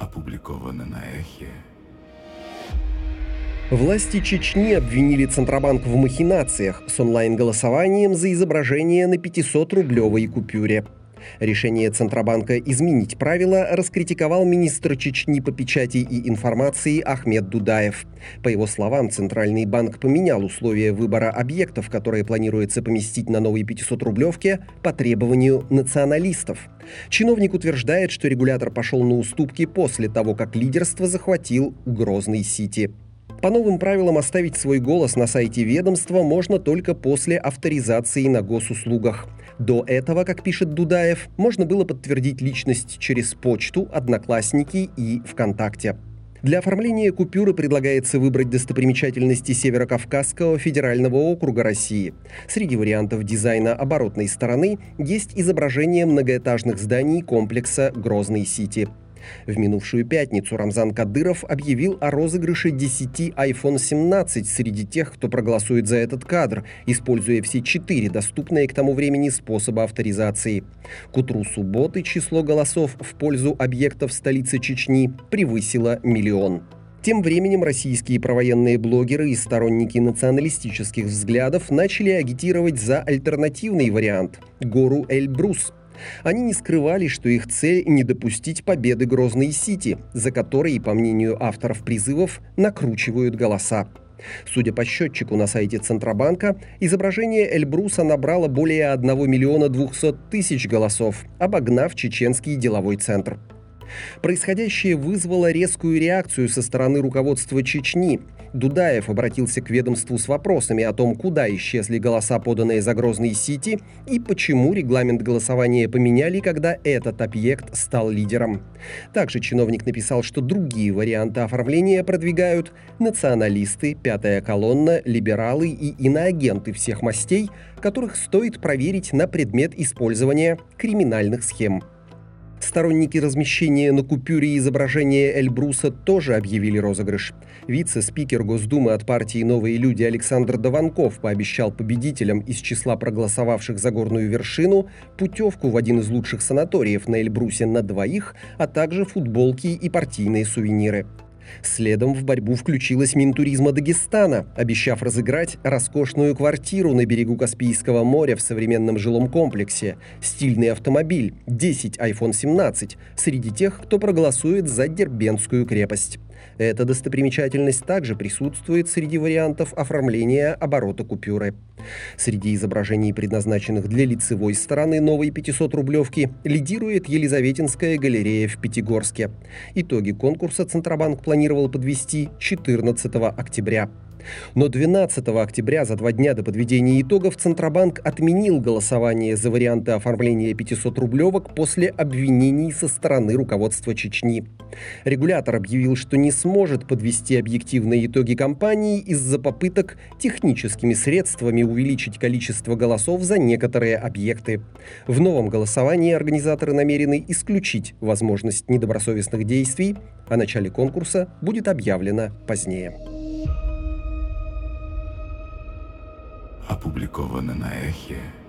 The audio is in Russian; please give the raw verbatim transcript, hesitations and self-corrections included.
Опубликовано на Эхе. Власти Чечни обвинили Центробанк в махинациях с онлайн-голосованием за изображение на пятисотрублевой купюре. Решение Центробанка изменить правила раскритиковал министр Чечни по печати и информации Ахмед Дудаев. По его словам, Центральный банк поменял условия выбора объектов, которые планируется поместить на новой пятисотрублевке, по требованию националистов. Чиновник утверждает, что регулятор пошел на уступки после того, как лидерство захватил Грозный Сити. По новым правилам оставить свой голос на сайте ведомства можно только после авторизации на госуслугах. До этого, как пишет Дудаев, можно было подтвердить личность через почту, Одноклассники и ВКонтакте. Для оформления купюры предлагается выбрать достопримечательности Северокавказского федерального округа России. Среди вариантов дизайна оборотной стороны есть изображение многоэтажных зданий комплекса Грозный Сити. В минувшую пятницу Рамзан Кадыров объявил о розыгрыше десяти айфон семнадцать среди тех, кто проголосует за этот кадр, используя все четыре доступные к тому времени способа авторизации. К утру субботы число голосов в пользу объектов столицы Чечни превысило миллион. Тем временем российские провоенные блогеры и сторонники националистических взглядов начали агитировать за альтернативный вариант – гору Эльбрус. Они не скрывали, что их цель – не допустить победы Грозной Сити, за которой, по мнению авторов призывов, накручивают голоса. Судя по счетчику на сайте Центробанка, изображение Эльбруса набрало более одного миллиона двухсот тысяч голосов, обогнав чеченский деловой центр. Происходящее вызвало резкую реакцию со стороны руководства Чечни. Дудаев обратился к ведомству с вопросами о том, куда исчезли голоса, поданные за Грозный Сити, и почему регламент голосования поменяли, когда этот объект стал лидером. Также чиновник написал, что другие варианты оформления продвигают националисты, пятая колонна, либералы и иноагенты всех мастей, которых стоит проверить на предмет использования криминальных схем. Сторонники размещения на купюре изображения Эльбруса тоже объявили розыгрыш. Вице-спикер Госдумы от партии «Новые люди» Александр Дованков пообещал победителям из числа проголосовавших за горную вершину путевку в один из лучших санаториев на Эльбрусе на двоих, а также футболки и партийные сувениры. Следом в борьбу включилась Минтуризма Дагестана, обещав разыграть роскошную квартиру на берегу Каспийского моря в современном жилом комплексе, стильный автомобиль, десять айфон семнадцать среди тех, кто проголосует за Дербентскую крепость. Эта достопримечательность также присутствует среди вариантов оформления оборота купюры. Среди изображений, предназначенных для лицевой стороны новой пятисотрублевки, лидирует Елизаветинская галерея в Пятигорске. Итоги конкурса Центробанк планировал подвести четырнадцатого октября. Но двенадцатого октября, за два дня до подведения итогов, Центробанк отменил голосование за варианты оформления пятисотрублевок после обвинений со стороны руководства Чечни. Регулятор объявил, что не сможет подвести объективные итоги кампании из-за попыток техническими средствами увеличить количество голосов за некоторые объекты. В новом голосовании организаторы намерены исключить возможность недобросовестных действий. О начале конкурса будет объявлено позднее. Опубликовано на Эхе.